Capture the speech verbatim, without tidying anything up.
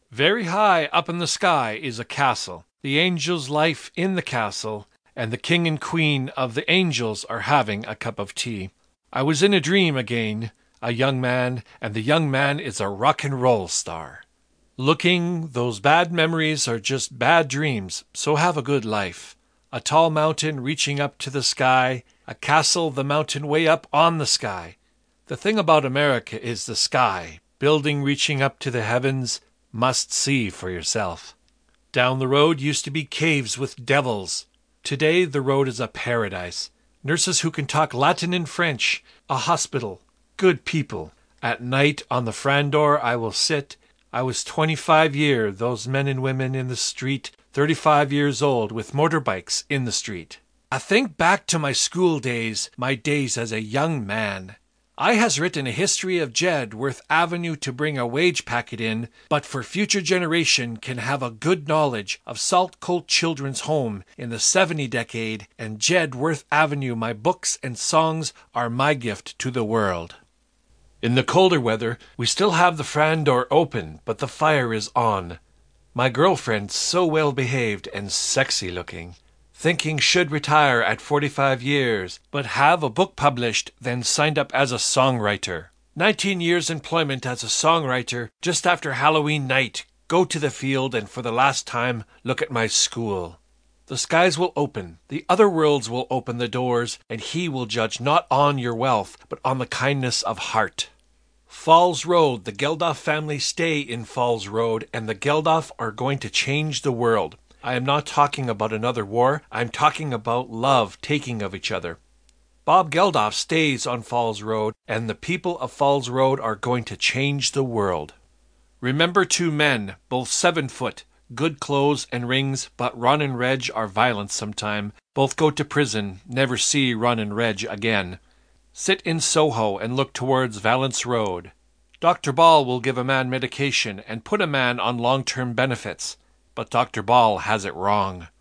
Very high up in the sky is a castle, the angel's life in the castle, and the king and queen of the angels are having a cup of tea. I was in a dream again, a young man, and the young man is a rock and roll star. Looking, those bad memories are just bad dreams, so have a good life. A tall mountain reaching up to the sky, a castle the mountain way up on the sky. The thing about America is the sky, building reaching up to the heavens, must see for yourself. Down the road used to be caves with devils. Today the road is a paradise. Nurses who can talk Latin and French, a hospital, good people. At night on the Frandor I will sit. I was twenty-five year, those men and women in the street, thirty-five years old with motorbikes in the street. I think back to my school days, my days as a young man. I has written a history of Jed worth avenue to bring a wage packet in, but for future generation can have a good knowledge of Saltcote Children's Home in the seventy decade, and Jed Worth Avenue my books and songs are my gift to the world. In the colder weather, we still have the Frandor open, but the fire is on. My girlfriend, so well behaved and sexy looking, thinking should retire at forty-five years, but have a book published, then signed up as a songwriter. Nineteen years employment as a songwriter, just after Halloween night, go to the field and for the last time look at my school. The skies will open, the other worlds will open the doors, and he will judge not on your wealth, but on the kindness of heart. Falls Road, the Geldof family stay in Falls Road, and the Geldof are going to change the world. I am not talking about another war, I am talking about love taking of each other. Bob Geldof stays on Falls Road, and the people of Falls Road are going to change the world. Remember two men, both seven foot, good clothes and rings, but Ron and Reg are violent sometime. Both go to prison, never see Ron and Reg again. Sit in Soho and look towards Valence Road. Doctor Ball will give a man medication and put a man on long-term benefits, but Doctor Ball has it wrong.